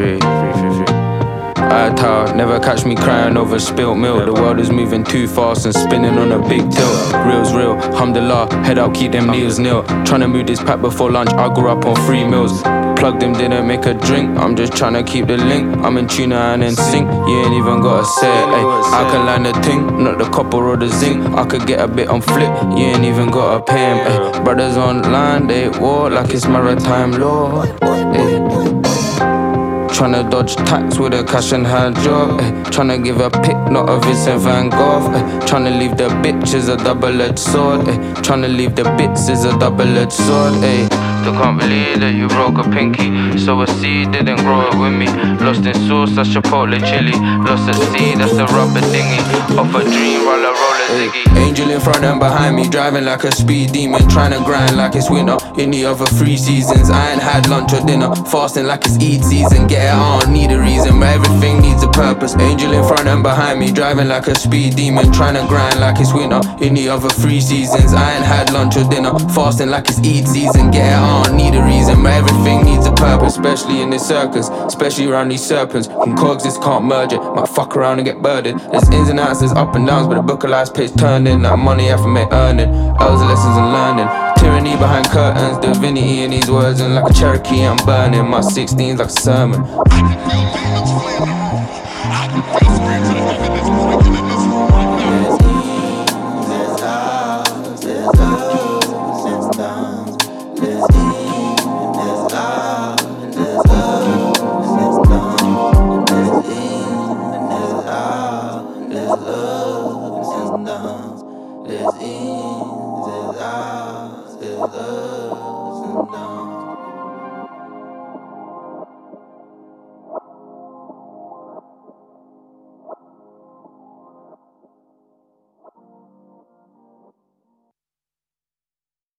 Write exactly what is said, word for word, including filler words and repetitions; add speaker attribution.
Speaker 1: free, free, free, free. I tell, never catch me crying over spilt milk. The world is moving too fast and spinning on a big tilt. Real's real, alhamdulillah, head out, keep them meals nil. Tryna move this pack before lunch, I grew up on free meals. Plug them, didn't make a drink, I'm just tryna keep the link. I'm in tuna and in sync, you ain't even gotta say it, ay. I can land the ting, not the copper or the zinc. I could get a bit on flip, you ain't even gotta pay him, ay. Brothers online, they war like it's maritime law, ay. Tryna dodge tax with a cash and hand job, eh. Tryna give a pick, not a Vincent Van Gogh, eh. Tryna leave the bitch is a double-edged sword, eh. Tryna leave the bits is a double-edged sword, eh. Still can't believe that you broke a pinky. So a seed didn't grow up with me. Lost in sauce, that's chipotle chili. Lost at sea, that's a rubber dinghy. Off a dream, roll a roller ziggy. Angel in front and behind me, driving like a speed demon. Tryna grind like it's winter in the other three seasons. I ain't had lunch or dinner, fasting like it's Eid season. Get it, I don't need a reason, but everything needs a purpose. Angel in front and behind me, driving like a speed demon. Tryna grind like it's winter in the other three seasons. I ain't had lunch or dinner, fasting like it's Eid season. Get it, I don't need a reason, but everything needs a purpose. Especially in this circus, especially around these serpents. Can coexist, can't merge it, might fuck around and get burdened. There's ins and outs, there's up and downs, but the book of life's page turning. That money I for make earning, hours of lessons and learning. Tyranny behind curtains, divinity in these words. And like a Cherokee I'm burning, my sixteens like a sermon. There's ins, there's outs, there's ups and downs.